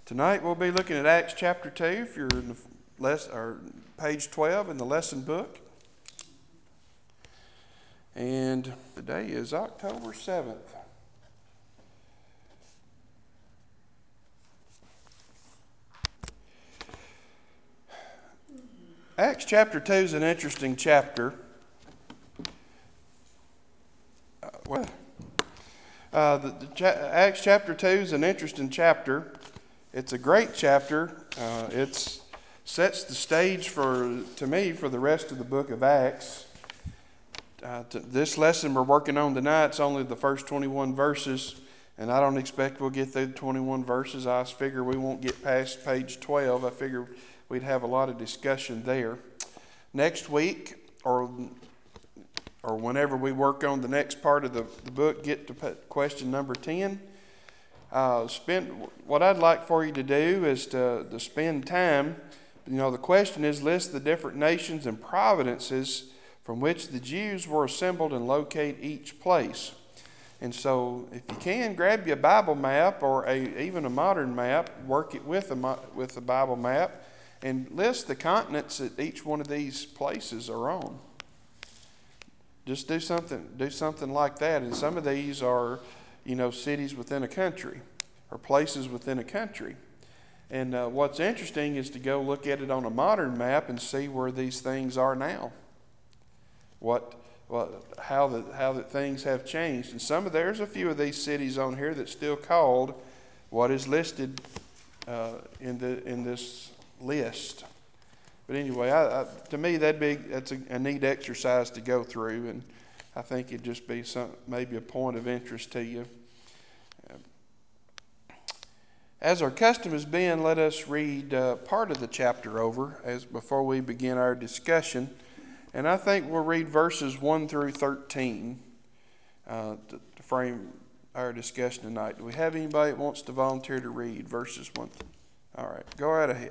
Tonight we'll be looking at Acts chapter 2 if you're in or page 12 in the lesson book. And today is October 7th. Acts chapter 2 is an interesting chapter. Acts chapter 2 is an interesting chapter. It's a great chapter. It sets the stage to me for the rest of the book of Acts. This lesson we're working on tonight is only the first 21 verses, and I don't expect we'll get through the 21 verses. I figure we won't get past page 12. I figure we'd have a lot of discussion there. Next week, or whenever we work on the next part of the book, get to question number 10. What I'd like for you to do is to spend time. The question is, list the different nations and providences from which the Jews were assembled and locate each place. And so, if you can, grab you a Bible map or even a modern map, work it with a Bible map, and list the continents that each one of these places are on. Just do something like that. And some of these are, cities within a country or places within a country. And what's interesting is to go look at it on a modern map and see where these things are now. How the things have changed. And there's a few of these cities on here that's still called what is listed in this list. But anyway, to me that's a neat exercise to go through, and I think it'd just be maybe a point of interest to you. As our custom has been, let us read part of the chapter over before we begin our discussion. And I think we'll read verses 1 through 13 to frame our discussion tonight. Do we have anybody that wants to volunteer to read verses 1? All right, go right ahead.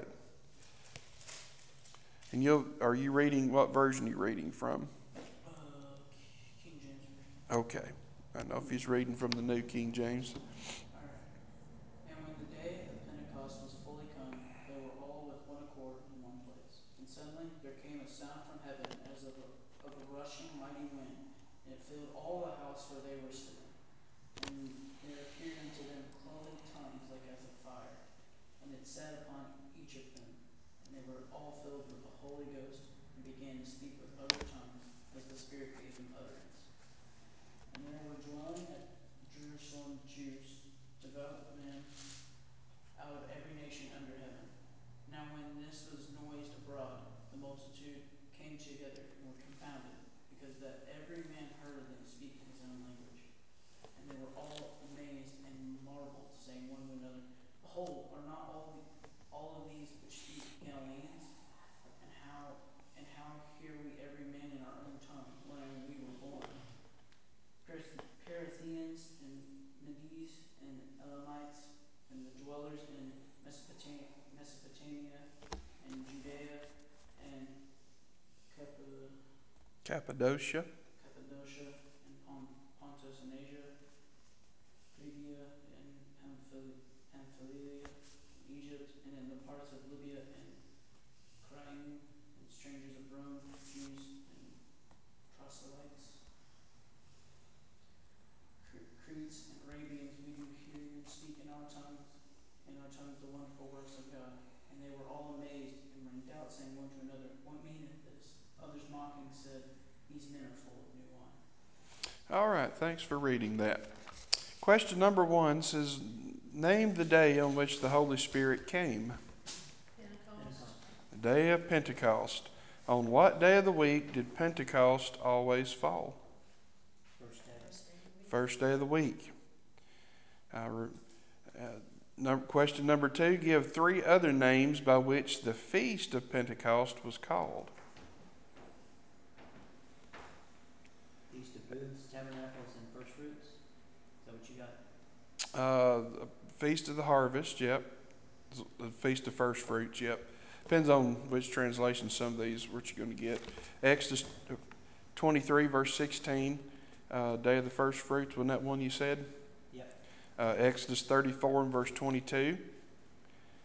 And are you reading, what version are you reading from? King James Version. Okay. I don't know if he's reading from the New King James. All right. And when the day of Pentecost was fully come, they were all with one accord in one place. And suddenly there came a sound from heaven as of a rushing mighty wind, and it filled all the house where they were sitting. And there appeared unto them cloven tongues like as of fire, and it sat upon each of them. And they were all filled with the Holy Ghost, and began to speak with other tongues, as the Spirit gave them utterance. And there were dwelling at Jerusalem Jews, devout men, out of every nation under heaven. Now when this was noised abroad, the multitude came together and were confounded, because that every man heard them speak in his own language. And they were all amazed and marveled, saying one to another, Behold, are not all of these which speak Galileans? And how hear we every man in our own tongue, wherein we were born? Perithians and Medes and Elamites, and the dwellers in Mesopotamia and Judea and Cappadocia. Cappadocia and Pontus and Asia, Phrygia and Pamphylia and Egypt, and in the parts of Libya and Cyrene, and strangers of Rome, Jews and proselytes, Cretes and Arabians, we do hear them speak in our tongues the wonderful works of God. And they were all amazed and were in doubt, saying one to another, What meaneth this? Others mocking said, These men are full of new wine. All right, thanks for reading that. Question number 1 says, name the day on which the Holy Spirit came. Pentecost. The day of Pentecost. On what day of the week did Pentecost always fall? First day. First day of the week. Question number 2, give 3 other names by which the feast of Pentecost was called. Feast of Booths, Tabernacles, and First Fruits. Is that what you got? Feast of the Harvest, yep. The Feast of First Fruits, yep. Depends on which translation some of these, what you're going to get. Exodus 23, verse 16, Day of the First Fruits, wasn't that one you said? Yep. Exodus 34 and verse 22.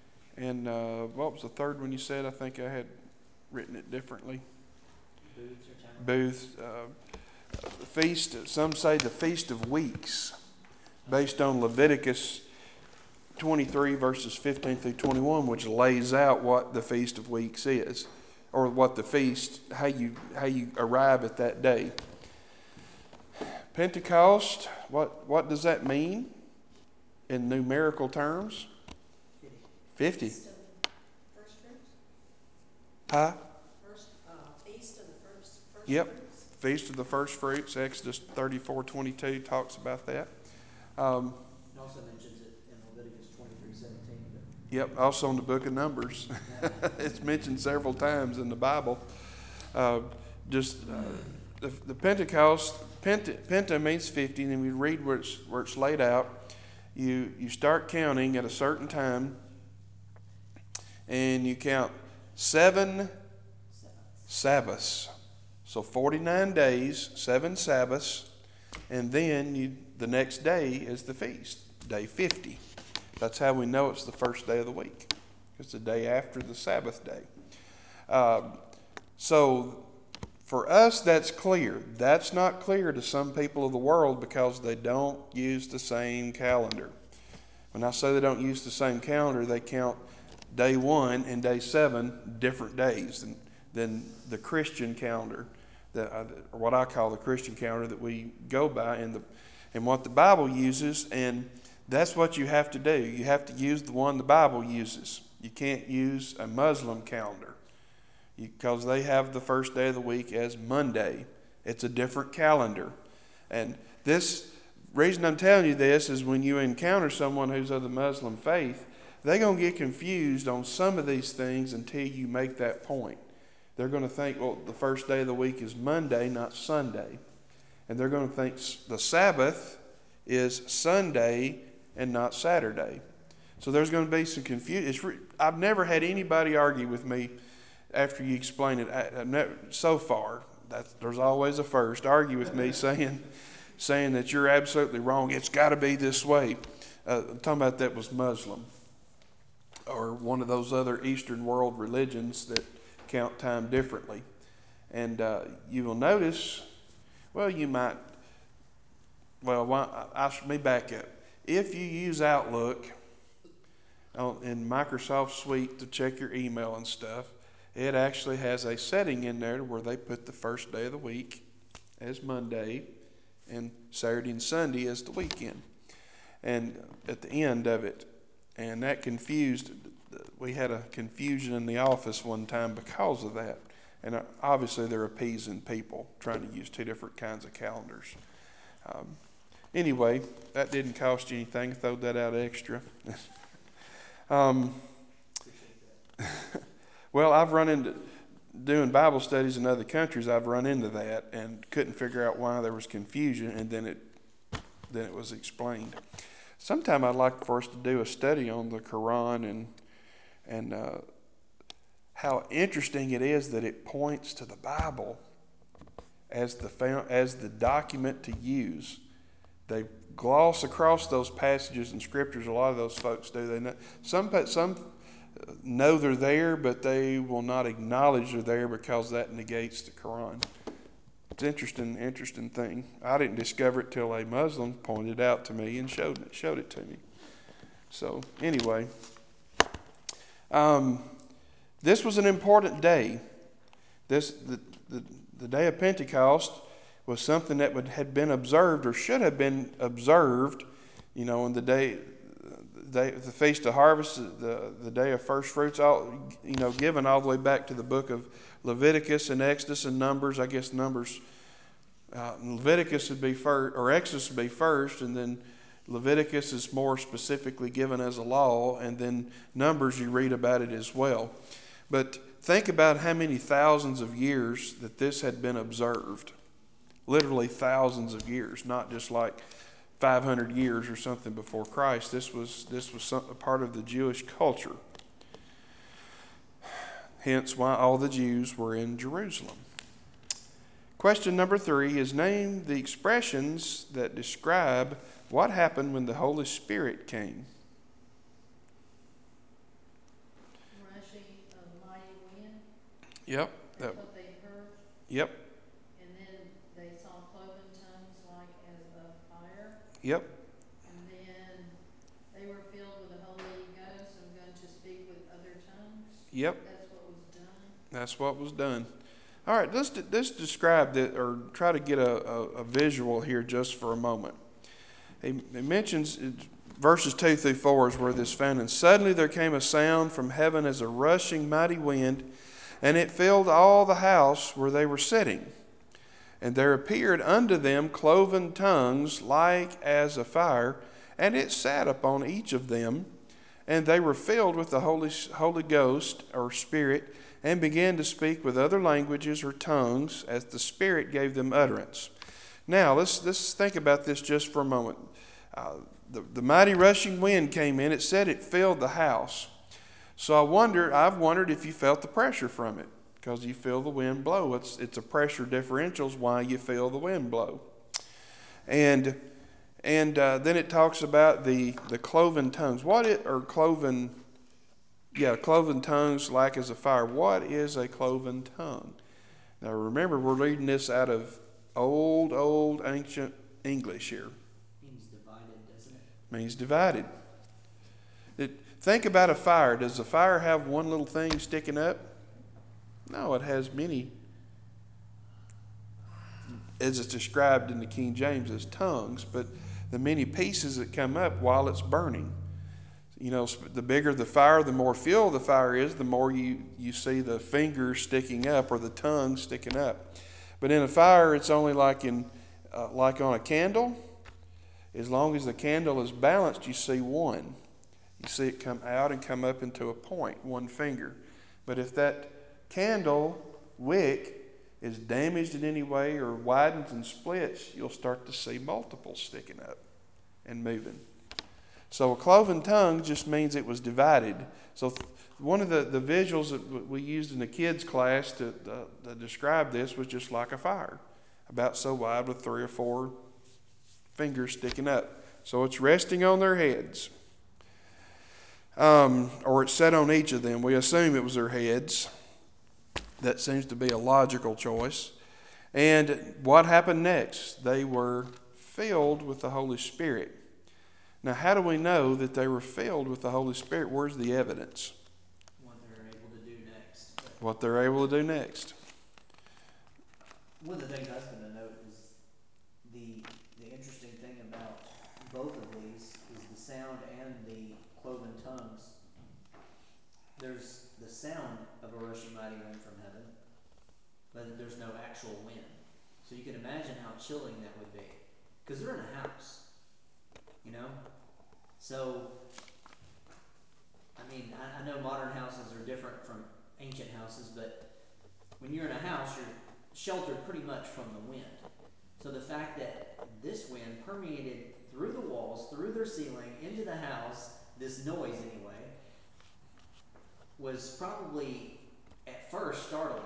And what was the third one you said? I think I had written it differently. Booths or tabernacle? Booth. The feast, some say the Feast of Weeks, based on Leviticus 23 verses 15 through 21, which lays out what the Feast of Weeks is, or what the feast, how you arrive at that day. Pentecost, what does that mean in numerical terms? 50. Feast of the first fruits? Huh? Feast of the first Yep. fruits? Feast of the First Fruits, Exodus 34:22 talks about that. It also mentions it in Leviticus 23:17. Yep, also in the book of Numbers. It's mentioned several times in the Bible. The Pentecost, Penta means 50, and we read where it's laid out. You start counting at a certain time, and you count 7 Sabbaths. So 49 days, 7 Sabbaths, and then the next day is the feast, day 50. That's how we know it's the first day of the week. It's the day after the Sabbath day. So for us, that's clear. That's not clear to some people of the world because they don't use the same calendar. When I say they don't use the same calendar, they count day 1 and day 7 different days than the Christian calendar, or what I call the Christian calendar that we go by, and what the Bible uses. And that's what you have to do. You have to use the one the Bible uses. You can't use a Muslim calendar because they have the first day of the week as Monday. It's a different calendar. And this reason I'm telling you this is when you encounter someone who's of the Muslim faith, they're going to get confused on some of these things until you make that point. They're going to think, well, the first day of the week is Monday, not Sunday. And they're going to think the Sabbath is Sunday and not Saturday. So there's going to be some confusion. I've never had anybody argue with me after you explain it. So far, there's always a first. Argue with me saying that you're absolutely wrong. It's got to be this way. I'm talking about that was Muslim or one of those other Eastern world religions that count time differently. And you will notice, let me back up. If you use Outlook in Microsoft Suite to check your email and stuff, it actually has a setting in there where they put the first day of the week as Monday and Saturday and Sunday as the weekend, and at the end of it. And that we had a confusion in the office one time because of that. And obviously they're appeasing people trying to use two different kinds of calendars. Anyway, that didn't cost you anything. Throw that out extra. Well, I've run into, doing Bible studies in other countries, I've run into that and couldn't figure out why there was confusion, and then it was explained. Sometime I'd like for us to do a study on the Quran and how interesting it is that it points to the Bible as the document to use. They gloss across those passages in scriptures. A lot of those folks do. They know, some know they're there, but they will not acknowledge they're there because that negates the Quran. It's an interesting thing. I didn't discover it till a Muslim pointed it out to me and showed it to me. So anyway, this was an important day. The day of Pentecost was something that had been observed or should have been observed, in the day, the Feast of Harvest, the day of First Fruits, given all the way back to the book of Leviticus and Exodus and Numbers. I guess Leviticus would be first, or Exodus would be first, and then Leviticus is more specifically given as a law, and then Numbers you read about it as well. But think about how many thousands of years that this had been observed. Literally thousands of years, not just like 500 years or something before Christ. This was a part of the Jewish culture. Hence why all the Jews were in Jerusalem. Question number 3 is name the expressions that describe what happened when the Holy Spirit came. Yep. That's what they heard. Yep. And then they saw cloven tongues like as of fire. Yep. And then they were filled with the Holy Ghost and began to speak with other tongues. Yep. That's what was done. That's what was done. All right, let's describe that, or try to get a visual here just for a moment. He mentions verses 2 through 4 is where this found. And suddenly there came a sound from heaven as a rushing mighty wind, and it filled all the house where they were sitting. And there appeared unto them cloven tongues like as a fire, and it sat upon each of them. And they were filled with the Holy Ghost, or Spirit, and began to speak with other languages or tongues as the Spirit gave them utterance. Now, let's think about this just for a moment. The mighty rushing wind came in. It said it filled the house. So I've wondered if you felt the pressure from it, because you feel the wind blow. It's a pressure differential is why you feel the wind blow. And then it talks about the cloven tongues. Cloven tongues like as a fire. What is a cloven tongue? Now remember, we're reading this out of old ancient English here. Means divided, doesn't it? Means divided. Think about a fire. Does a fire have one little thing sticking up? No, it has many, as it's described in the King James as tongues, but the many pieces that come up while it's burning. You know, the bigger the fire, the more fuel the fire is, the more you see the fingers sticking up or the tongue sticking up. But in a fire, it's only like on a candle. As long as the candle is balanced, you see one. You see it come out and come up into a point, one finger. But if that candle wick is damaged in any way or widens and splits, you'll start to see multiples sticking up and moving. So a cloven tongue just means it was divided. So one of the visuals that we used in the kids' class to describe this was just like a fire, about so wide with 3 or 4 fingers sticking up. So it's resting on their heads. Or it's set on each of them. We assume it was their heads. That seems to be a logical choice. And what happened next? They were filled with the Holy Spirit. Now, how do we know that they were filled with the Holy Spirit? Where's the evidence? What they're able to do next. What they're able to do next. One of the things I was going to note is the interesting thing about both of these is the sound and the cloven tongues. There's the sound of a rushing mighty wind from heaven, but there's no actual wind. So you can imagine how chilling that would be. Because they're in a house, you know? So, I mean, I know modern houses are different from ancient houses, but when you're in a house, you're sheltered pretty much from the wind. So the fact that this wind permeated through the walls, through their ceiling, into the house, this noise anyway, was probably at first startling.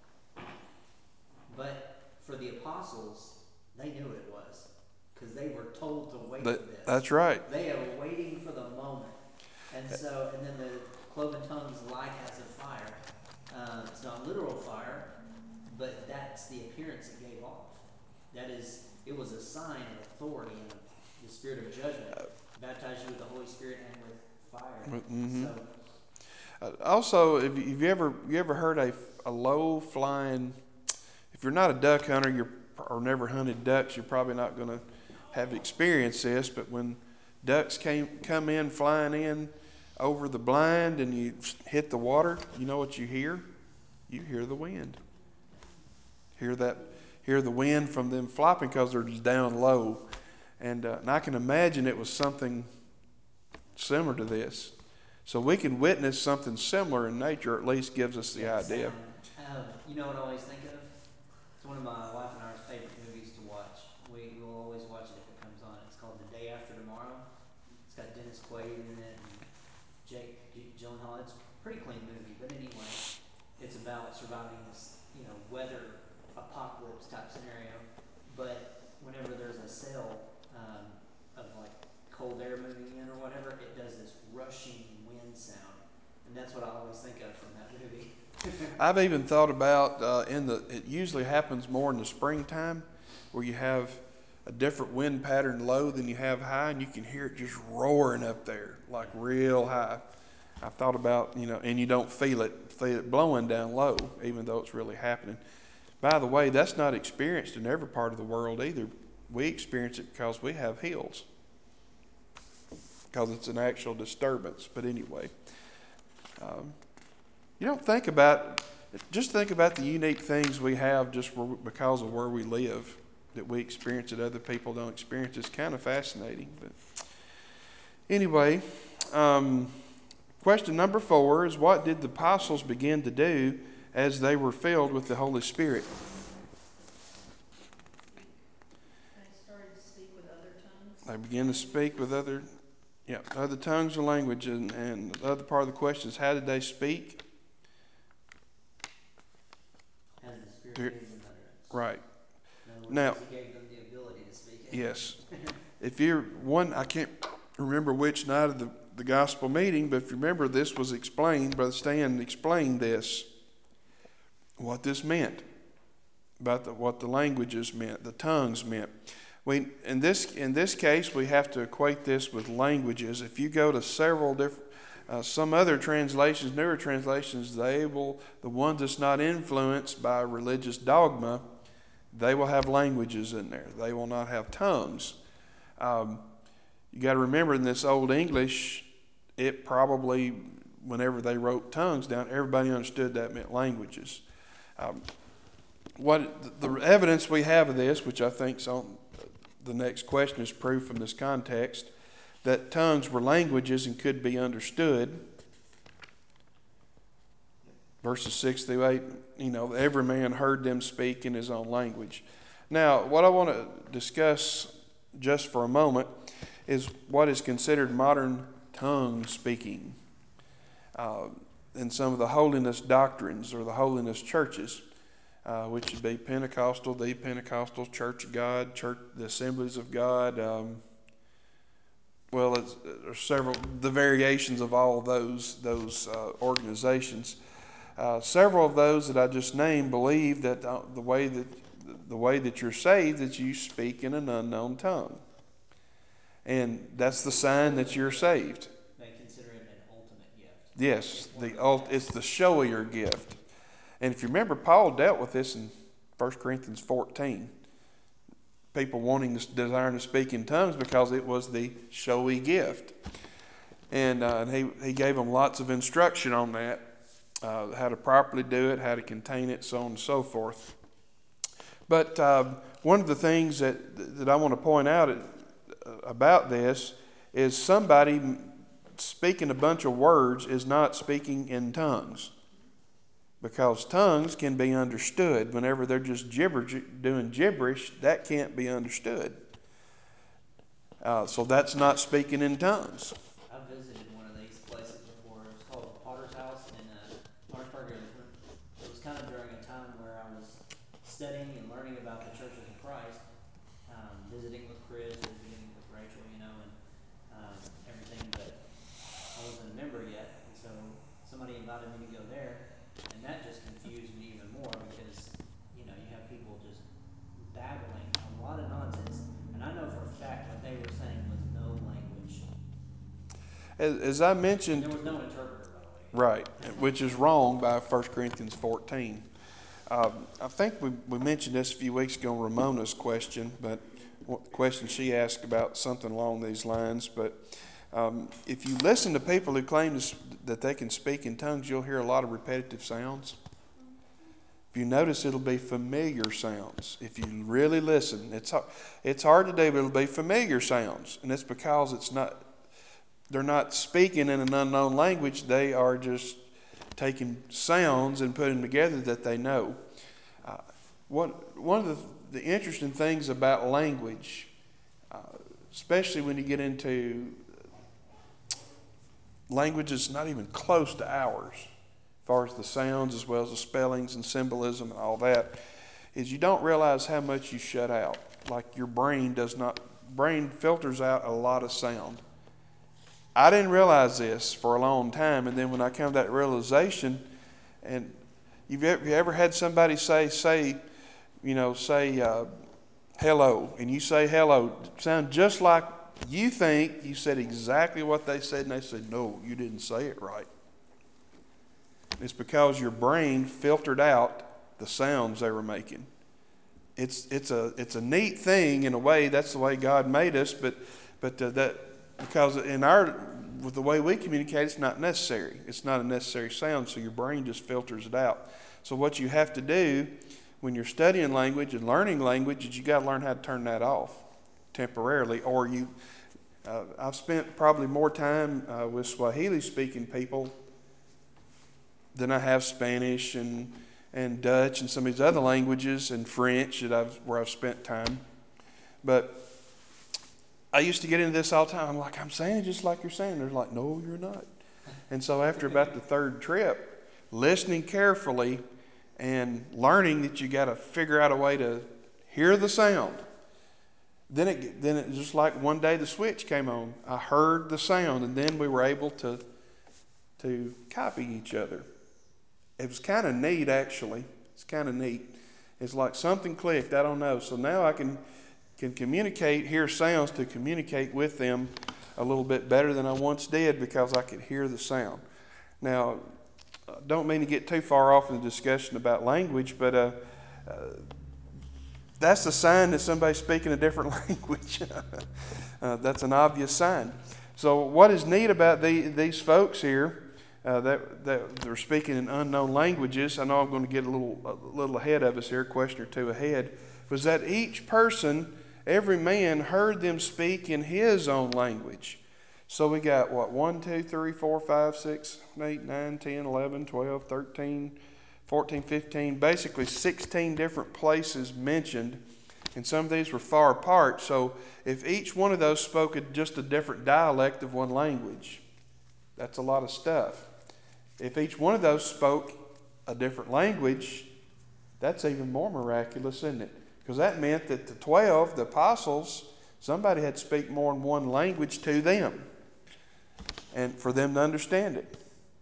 But for the apostles, they knew it was, because they were told to wait for this. That's right. They are waiting for the moment. And so, and then the cloven tongues like as a fire. It's not literal fire, but that's the appearance it gave off. That is, it was a sign of authority and of the spirit of judgment. Baptize you with the Holy Spirit and with fire. Mm-hmm. So, Also, if you ever heard a low flying, if you're not a duck hunter or never hunted ducks, you're probably not going to have experienced this. But when ducks come in flying in over the blind and you hit the water, you know what you hear? You hear the wind. Hear the wind from them flopping because they're just down low. And I can imagine it was something similar to this. So we can witness something similar in nature, or at least gives us the idea. you know what I always think of? It's one of my wife and I's favorite movies to watch. We will always watch it if it comes on. It's called The Day After Tomorrow. It's got Dennis Quaid in it and Jake Gyllenhaal. It's a pretty clean movie, but anyway, it's about surviving this, weather apocalypse type scenario. But whenever there's a sail of like cold air moving in or whatever, it does this rushing wind sound, and that's what I always think of from that movie. I've even thought about it usually happens more in the springtime where you have a different wind pattern low than you have high, and you can hear it just roaring up there, like real high. I've thought about, and you don't feel it blowing down low, even though it's really happening. By the way, that's not experienced in every part of the world either. We experience it because we have hills, because it's an actual disturbance. But anyway, you don't think about, just think about the unique things we have just because of where we live that we experience that other people don't experience. It's kind of fascinating. But anyway, question number 4 is, what did the apostles begin to do as they were filled with the Holy Spirit? They started to speak with other tongues. They began to speak with other tongues or language. And the other part of the question is, how did they speak? As the Spirit gave them utterance. Right. In other words, Now, He gave them the ability to speak it. yes. If you're one, I can't remember which night of the gospel meeting, but if you remember, this was explained. Brother Stan explained this, what this meant, about what the languages meant, the tongues meant. In this case, we have to equate this with languages. If you go to several different, some other translations, newer translations, the ones that's not influenced by religious dogma, they will have languages in there. They will not have tongues. You got to remember, in this Old English, it probably, whenever they wrote tongues down, everybody understood that meant languages. What the evidence we have of this, which I think on the next question is proof from this context, that tongues were languages and could be understood. Verses 6 through 8, every man heard them speak in his own language. Now, what I want to discuss just for a moment is what is considered modern tongue speaking in some of the holiness doctrines or the holiness churches, which would be Pentecostal, the Pentecostal, Church of God, the Assemblies of God. There's several, the variations of all of those organizations. Several of those that I just named believe that the way that you're saved, that you speak in an unknown tongue, and that's the sign that you're saved. They consider it an ultimate gift. Yes, it's the showier gift. And if you remember, Paul dealt with this in 1 Corinthians 14. People desiring to speak in tongues because it was the showy gift, and he gave them lots of instruction on that. How to properly do it, how to contain it, so on and so forth. But one of the things that I want to point out about this is somebody speaking a bunch of words is not speaking in tongues, because tongues can be understood. Whenever they're just doing gibberish, that can't be understood. So that's not speaking in tongues. I've visited one of these places before. It was called the Potter's House in Orangeburg. It was kind of during a time where I was studying and learning about the churches of Christ, visiting with Chris, visiting with Rachel, and everything. But I wasn't a member yet, and so somebody invited me to go there, and that just confused me even more because you have people just babbling a lot of nonsense, and I know for a fact what they were saying was no language. As I mentioned, There was no interpreter, by the way. right, which is wrong by 1 Corinthians 14. I think we mentioned this a few weeks ago in Ramona's question, but question she asked about something along these lines. But if you listen to people who claim that they can speak in tongues, you'll hear a lot of repetitive sounds. If you notice, it'll be familiar sounds. If you really listen, it's hard to do, but it'll be familiar sounds, and it's because they're not speaking in an unknown language. They are just taking sounds and putting them together that they know. One of the interesting things about language, especially when you get into languages not even close to ours, as far as the sounds as well as the spellings and symbolism and all that, is you don't realize how much you shut out. Like your brain filters out a lot of sound. I didn't realize this for a long time, and then when I came to that realization, and Have you ever had somebody say, hello, and you say hello, sound just like you think you said exactly what they said, and they said, no, you didn't say it right. It's because your brain filtered out the sounds they were making. It's a neat thing in a way. That's the way God made us, but that because with the way we communicate, it's not necessary. It's not a necessary sound, so your brain just filters it out. So what you have to do when you're studying language and learning language is you got to learn how to turn that off temporarily, or I've spent probably more time with Swahili speaking people than I have Spanish and Dutch and some of these other languages and French where I've spent time. But I used to get into this all the time. I'm like, I'm saying it just like you're saying. They're like, no, you're not. And so after about the third trip, listening carefully and learning that you got to figure out a way to hear the sound. Then it just like one day the switch came on. I heard the sound, and then we were able to copy each other. It was kind of neat, actually. It's kind of neat. It's like something clicked. I don't know. So now I can communicate, hear sounds to communicate with them a little bit better than I once did because I could hear the sound. Now, don't mean to get too far off in the discussion about language, but that's a sign that somebody's speaking a different language. That's an obvious sign. So what is neat about these folks here that they're speaking in unknown languages, I know I'm going to get a little ahead of us here, a question or two ahead, was that each person, every man, heard them speak in his own language. So we got 1, 2, 3, 4, 5, 6, 8, 9, 10, 11, 12, 13, 14, 15, basically 16 different places mentioned, and some of these were far apart. So if each one of those spoke just a different dialect of one language, that's a lot of stuff. If each one of those spoke a different language, that's even more miraculous, isn't it? Because that meant that the 12, the apostles, somebody had to speak more than one language to them and for them to understand it.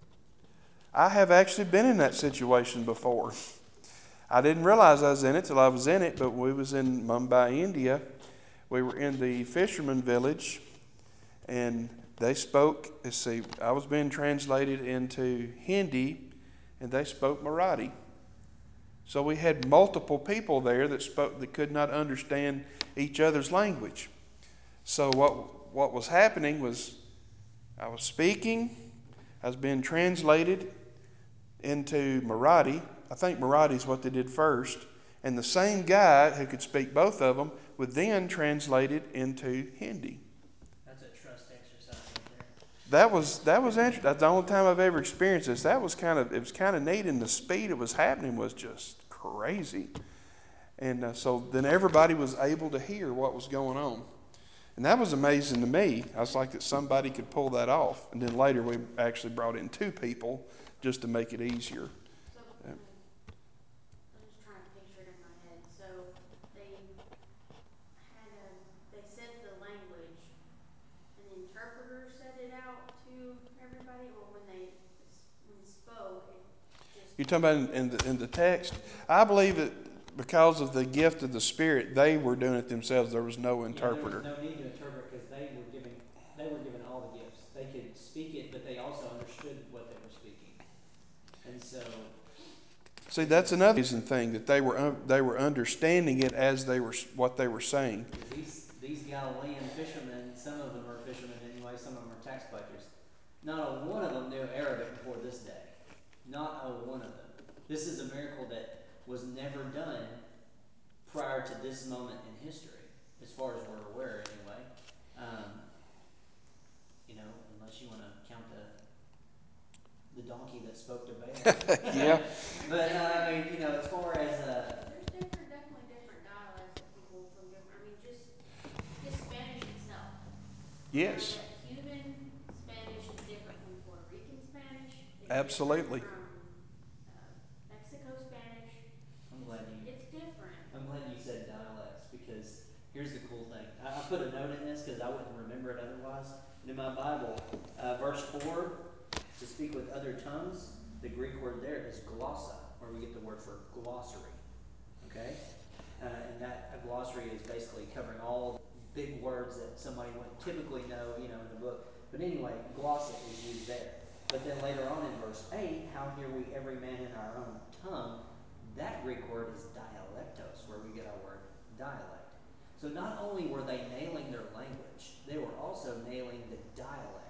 I have actually been in that situation before. I didn't realize I was in it till I was in it, but we was in Mumbai, India. We were in the fisherman village, and they spoke, I was being translated into Hindi, and they spoke Marathi. So we had multiple people there that could not understand each other's language. So what was happening was I was speaking, I was being translated into Marathi. I think Marathi is what they did first. And the same guy who could speak both of them would then translate it into Hindi. That's a trust exercise right there. That was interesting. That's the only time I've ever experienced this. It was kind of neat, and the speed it was happening was just crazy. And so then everybody was able to hear what was going on. And that was amazing to me. I was like that somebody could pull that off. And then later we actually brought in 2 people just to make it easier. So, I'm just trying to picture it in my head. So, they they said the language, and the interpreter said it out to everybody, or when they spoke, it just. You're talking about in the text? I believe that because of the gift of the Spirit, they were doing it themselves. There was no interpreter. Yeah, there was no need to interpret because they were given all the gifts. They could speak it, but they also understood what they were speaking, and so. See, that's another reason thing that they were understanding it as what they were saying. Because these Galilean fishermen, some of them are fishermen anyway, some of them are tax collectors. Not a one of them knew Arabic before this day. Not a one of them. This is a miracle that was never done prior to this moment in history, as far as we're aware anyway. Um, unless you want to count the donkey that spoke to Balaam. Yeah. But I mean, as far as Definitely different dialects that people from different. I mean, just Spanish itself. I know Yes. that Cuban Spanish is different from Puerto Rican Spanish. It's different Absolutely. from Mexico Spanish. I'm Just glad you it's different. I'm glad you said dialects because here's the cool thing. I put a note in this because I wouldn't remember it otherwise. And in my Bible, verse 4, to speak with other tongues, the Greek word there is glossa. where we get the word for glossary. Okay? And that a glossary is basically covering all the big words that somebody wouldn't typically know, in the book. But anyway, glossa is used there. But then later on in verse 8, how hear we every man in our own tongue? That Greek word is dialectos, where we get our word dialect. So not only were they nailing their language, they were also nailing the dialect.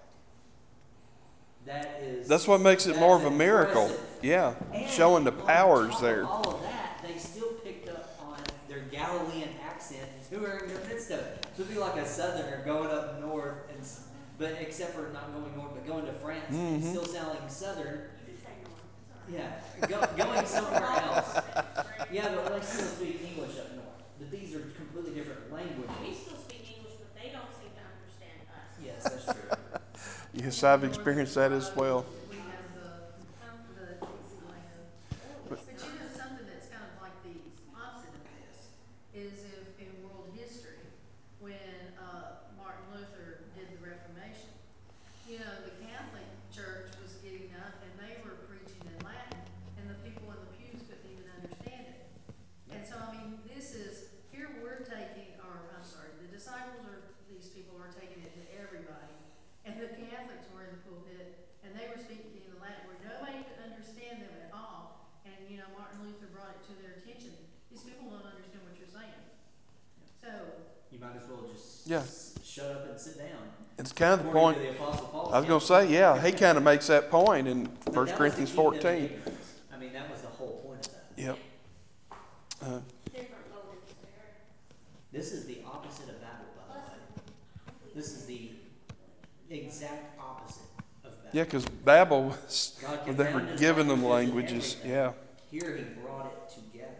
That's what makes it more of a miracle. Impressive. Yeah, And showing the powers on top there. of all of that, they still picked up on their Galilean accent during the midst of it. So it'd be like a southerner going up north, but except for not going north, but going to France and still sounding southern. You can say north. It's alright. Yeah, going somewhere else. Yeah, but they still speak English up north. But these are completely different languages. We still speak English, but they don't seem to understand us. Yes, that's true. Yes, I've experienced that as well. We have the Dixieland. Oh, But- But something that's kind of like the opposite of this is if in world history, when Martin Luther did the Reformation, the Catholic Church was getting up and they were preaching in Latin, and the people in the pews couldn't even understand it. And so, this is, here we're taking, the disciples these people are taking it to everybody. And the Catholics were in the pulpit, and they were speaking in Latin where nobody could understand them at all. And, Martin Luther brought it to their attention. These people don't understand what you're saying. So, You might as well just Yeah. shut up and sit down. It's kind of the According point. to the Apostle Paul. I was going to say, yeah, he kind of makes that point in But 1 that Corinthians was the kingdom of 14. ignorance. That was the whole point of that. Yep. different motives there. This is the opposite of Babel, by the Plus, way. This is the exact opposite of Babel. Yeah, because Babel was, God they were confounded giving them languages languages. and Yeah. Here he brought it together.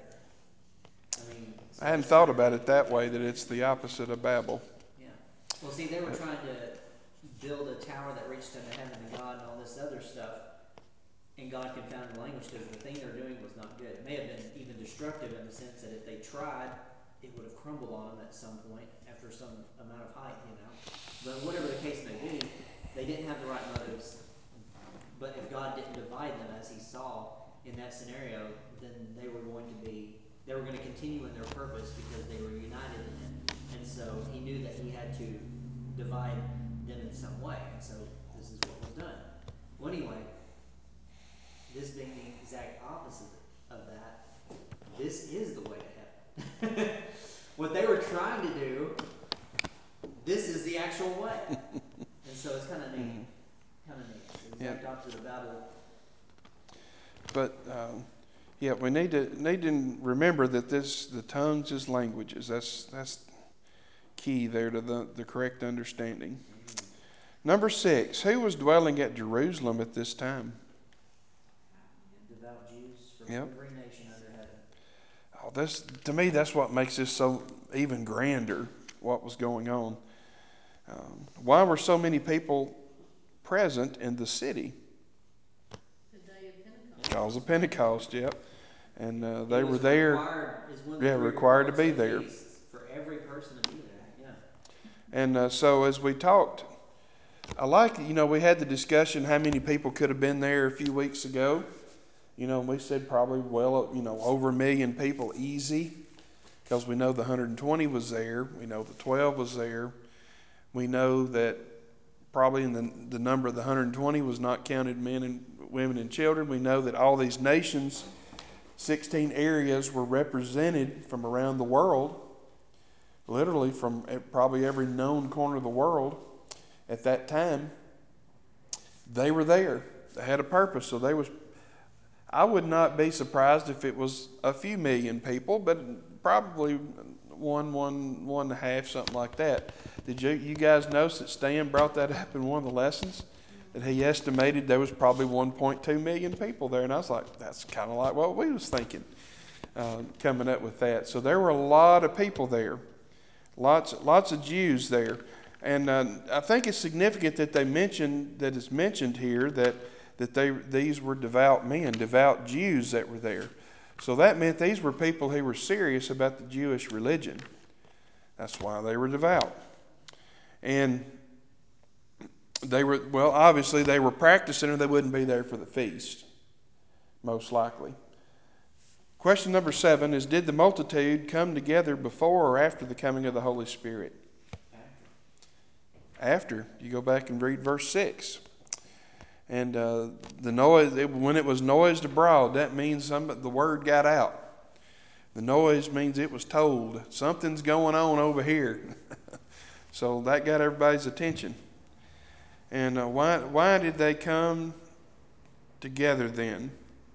So I hadn't it's thought kind of about neat. it that way, that it's the opposite of Babel. Yeah. Well, see, they were trying to build a tower that reached unto heaven to God and all this other stuff. And God confounded the language because the thing they were doing was not good. It may have been even destructive in the sense that if they tried, it would have crumbled on them at some point after some amount of height, But whatever the case may be, they didn't have the right motives. But if God didn't divide them as he saw in that scenario, then they were going to continue in their purpose because they were united in it. And so he knew that he had to divide them in some way. And so this is what was done. Well, anyway, this being the exact opposite of that, this is the way to heaven. What they were trying to do, this is the actual way. And so it's kind of neat. It's the exact opposite of Babel. But yeah, we need to remember that the tongues is languages. That's key there to the correct understanding. Number 6, who was dwelling at Jerusalem at this time? Devout Jews from Yep. every nation under heaven. Oh, to me, that's what makes this so even grander, what was going on. Why were so many people present in the city? the day of Pentecost. Because of Pentecost, yep. And they It were was there. required to be there. For every person to be there. Yeah. And so as we talked, we had the discussion how many people could have been there a few weeks ago. We said probably over 1 million people easy, because we know the 120 was there. We know the 12 was there. We know that probably in the number of the 120 was not counted men and women and children. We know that all these nations, 16 areas, were represented from around the world, literally from probably every known corner of the world at that time. They were there. They had a purpose. So I would not be surprised if it was a few million people, but probably one and a half, something like that. Did you guys notice that Stan brought that up in one of the lessons? That he estimated there was probably 1.2 million people there. And I was like, that's kind of like what we was thinking, coming up with that. So there were a lot of people there. Lots of Jews there. And I think it's significant that it's mentioned here that these were devout men, devout Jews that were there. So that meant these were people who were serious about the Jewish religion. That's why they were devout. And obviously they were practicing or they wouldn't be there for the feast, most likely. Question number 7 is, did the multitude come together before or after the coming of the Holy Spirit? After. You go back and read verse 6. And the noise, when it was noised abroad, that means the word got out. The noise means it was told. Something's going on over here. So that got everybody's attention. And why did they come together then?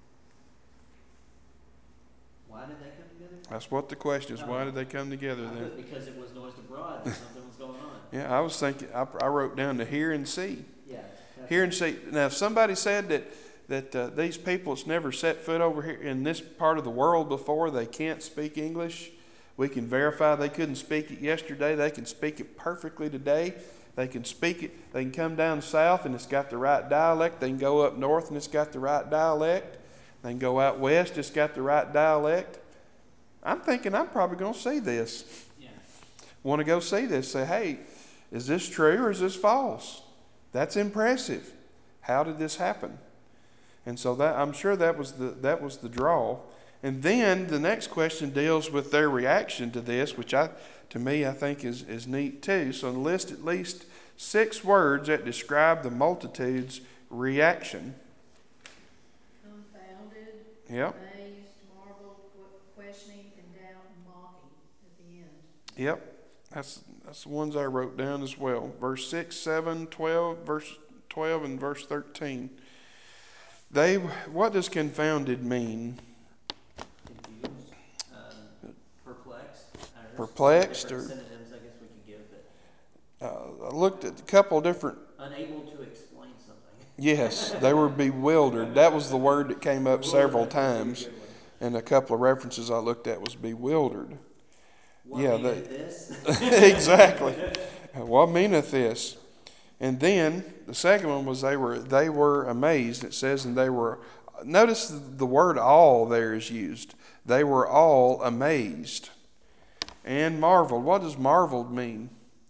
Why did they come together? That's what the question is. Why did they come together I then? put because it was noised abroad that something was going on. Yeah, I was thinking, I wrote down to hear and see. Yeah. Hear and see. Now, if somebody said that these people that's never set foot over here in this part of the world before, they can't speak English, we can verify they couldn't speak it yesterday. They can speak it perfectly today. They can speak it. They can come down south and it's got the right dialect. They can go up north and it's got the right dialect. They can go out west, it's got the right dialect. I'm thinking I'm probably going to see this. Yeah. Want to go see this. Say, hey, is this true or is this false? That's impressive. How did this happen? And so that I'm sure that was the draw. And then the next question deals with their reaction to this, which to me I think is neat too. So list at least 6 words that describe the multitude's reaction. Confounded, Yep. amazed, marveled, questioning, and doubt, and mocking at the end. Yep. That's the ones I wrote down as well. Verse 6, 7, 12, verse 12, and verse 13. What does confounded mean? Confused, perplexed. There's Perplexed, different or synonyms I guess we could give, but I looked at a couple of different. unable to explain something. Yes, they were bewildered. That was the word that came up several times, Good one. and a couple of references I looked at was bewildered. What Yeah, meaneth this? exactly. What meaneth this? And then the second one was they were amazed. It says, and they were. Notice the word "all" there is used. They were all amazed and marveled. What does marveled mean?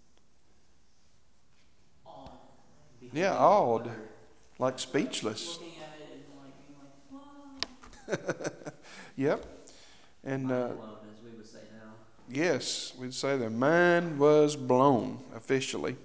Awed. Yeah, Beholding awed, wonder. like speechless. Looking at it and like being like, whoa. Yep. And Mind blown, as we would say now. yes, we'd say their mind was blown officially.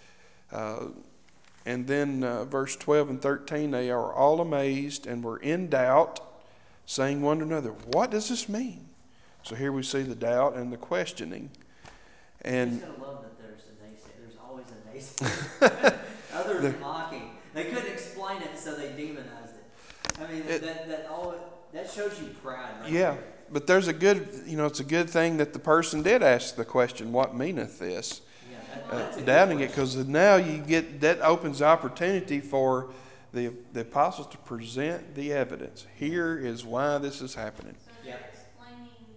And then verse 12 and 13, they are all amazed and were in doubt, saying one to another, what does this mean? So here we see the doubt and the questioning. You And just gotta love that there's a naysayer. There's always a naysayer. Others mocking. They couldn't explain it, so they demonized it. I mean, that shows you pride right yeah, there. but there's it's a good thing that the person did ask the question, what meaneth this? Yeah, that's a good Doubting it, question. because now that opens the opportunity for the apostles to present the evidence. Here is why this is happening. So they're Yep. explaining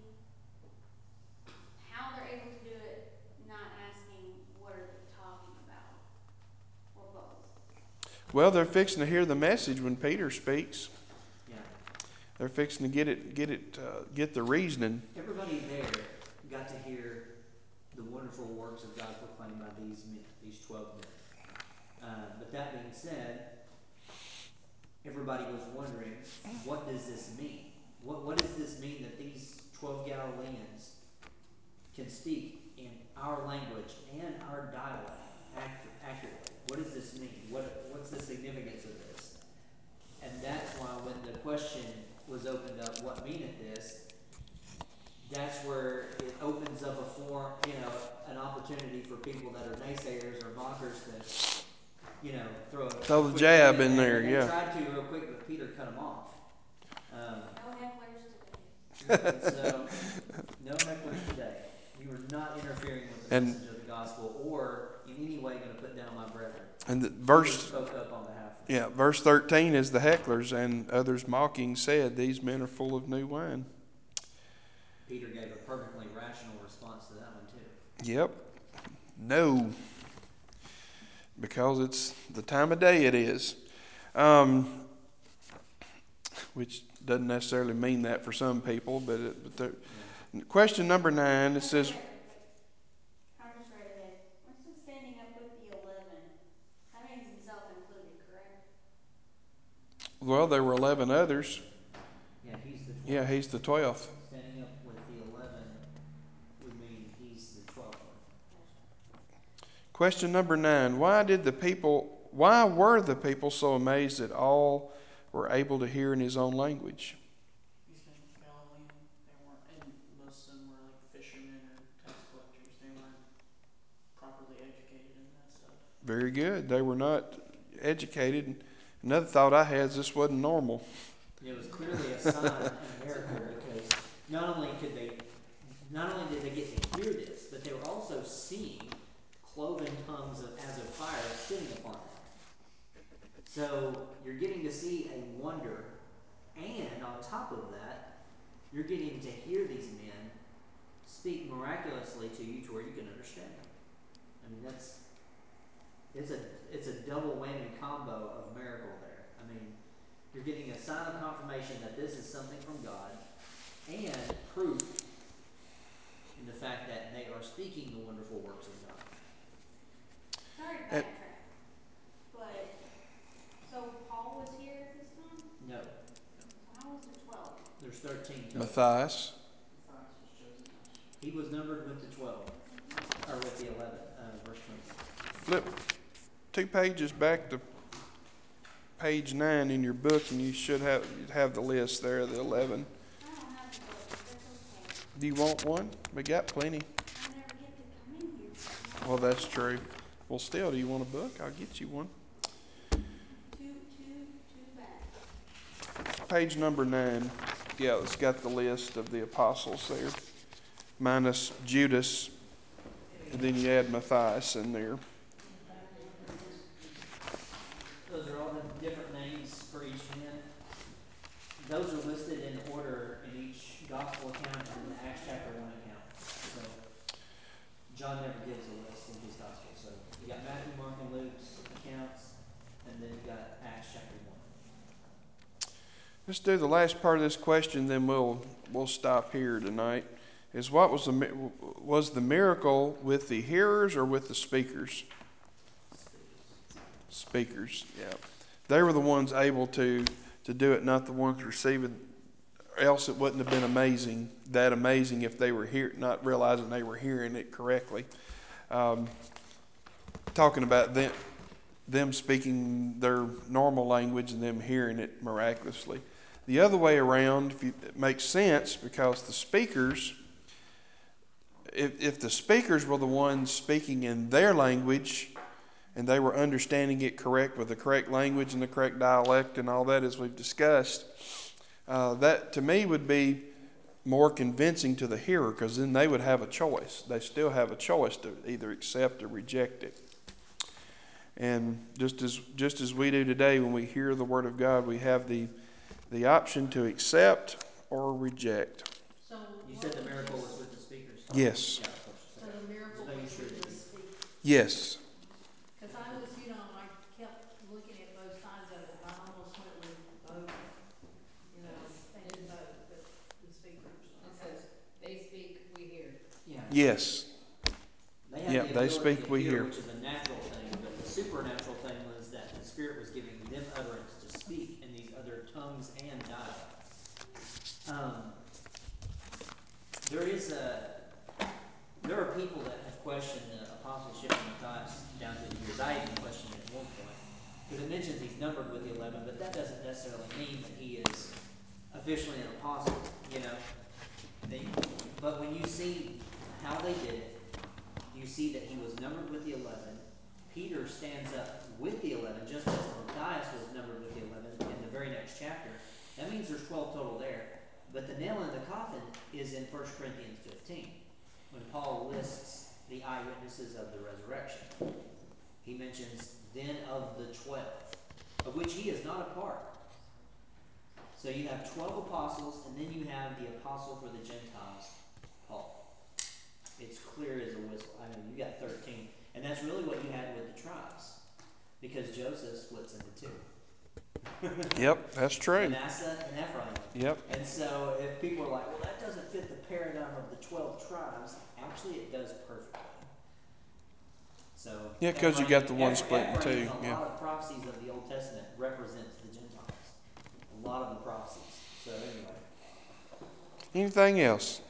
how they're able to do it, not asking what are they talking about, or both. Well, they're fixing to hear the message when Peter speaks. Yeah. They're fixing to get the reasoning. Everybody there got to hear the wonderful works of God proclaimed by these men, these 12 men. But that being said, everybody was wondering, what does this mean? What does this mean that these 12 Galileans can speak in our language and our dialect accurately? What does this mean? What's the significance of this? And that's why when the question was opened up, what meaneth this? That's where it opens up a form, an opportunity for people that are naysayers or mockers to, throw a The quick jab point in there, and they yeah. tried to real quick, but Peter cut them off. No hecklers today. And so, no hecklers today. You are not interfering with the And message of the gospel or in any way going to put down my brethren. and the Peter verse spoke up on behalf of them. yeah, verse 13 is the hecklers, and others mocking said, these men are full of new wine. Peter gave a perfectly rational response to that one too. Yep. No. Because it's the time of day it is. Which doesn't necessarily mean that for some people, but question number 9, it says, I'm just right ahead. What's the standing up with the 11? That means himself included, correct? well, there were 11 others. Yeah, he's the Yeah, he's the 12th. Standing up with the 11 would mean he's the 12th one. Gotcha. Question number 9. Why were the people so amazed that all were able to hear in his own language? These men were Galilean. They weren't, and most of them were like fishermen or tax collectors. They weren't properly educated in that stuff. Very good. They were not educated. Another thought I had is this wasn't normal. It was clearly a sign and a miracle because not only could they, not only did they get to hear this, but they were also seeing cloven tongues as of fire sitting upon them. So you're getting to see a wonder, and on top of that, you're getting to hear these men speak miraculously to you to where you can understand them. I mean, it's a it's a double whammy combo of miracle there. I mean, you're getting a sign of confirmation that this is something from God, and proof in the fact that they are speaking the wonderful works of God. Sorry to At, backtrack, but so Paul was here at this time. No, So how was there 12? there's 13 total. Matthias. Matthias was chosen after. He was numbered with the 12, or with the 11, verse 26. Flip 2 pages back to page 9 in your book, and you'd have the list there of the 11. I don't have a book, but that's okay. Do you want one? We got plenty. I never get to come in here. So Well, that's true. Well, still, do you want a book? I'll get you one. Too bad. Page number 9. Yeah, it's got the list of the apostles there, minus Judas, and then you add Matthias in there. Those are all the different names for each man. Those are listed in order in each gospel account and in the Acts chapter 1 account. So John never gives a list in his gospel. So you got Matthew, Mark, and Luke's accounts, and then you got Acts chapter 1. Let's do the last part of this question, then we'll stop here tonight. Is what was the miracle with the hearers or with the speakers? Speakers, yeah. They were the ones able to do it, not the ones receiving. Else it wouldn't have been that amazing if they were not realizing they were hearing it correctly. Talking about them speaking their normal language and them hearing it miraculously. The other way around, it makes sense because the speakers, if the speakers were the ones speaking in their language and they were understanding it correct with the correct language and the correct dialect and all that as we've discussed, that to me would be more convincing to the hearer because then they would have a choice. They still have a choice to either accept or reject it. And just as we do today when we hear the Word of God, we have the option to accept or reject. So You what said the would miracle you was with the speakers? Yes. Yeah, of course. So Okay. the miracle Just making was sure with that the you. speakers. Yes. Because I was, I kept looking at both sides of it, and I almost went with both, thinking both, but the speakers. It Okay. says, they speak, we hear. Yeah. Yes. They had Yeah, the they ability speak, to we hear, hear. which is a natural thing, but the supernatural thing was that the Spirit was giving them utterance to speak in these other tongues and dialects. There is there are people that have questioned the apostleship of Matthias down through the years. I even questioned it at one point because it mentions he's numbered with the 11, but that doesn't necessarily mean that he is officially an apostle. But when you see how they did it, you see that he was numbered with the 11. Peter stands up with the 11, just as Matthias was numbered with the 11 in the very next chapter. That means there's 12 total there. But the nail in the coffin is in 1 Corinthians 15, when Paul lists the eyewitnesses of the resurrection. He mentions, then of the 12, of which he is not a part. So you have 12 apostles, and then you have the apostle for the Gentiles, Paul. It's clear as a whistle. I know you got 13. And that's really what you had with the tribes. Because Joseph splits into two. Yep, that's true. Manasseh and Ephraim. Yep. And so if people are like, well, that doesn't fit the paradigm of the 12 tribes, actually it does perfectly. So Yeah, because you got the one split in Ephraim two. in a Yeah. lot of prophecies of the Old Testament represents the Gentiles. A lot of the prophecies. So anyway. Anything else?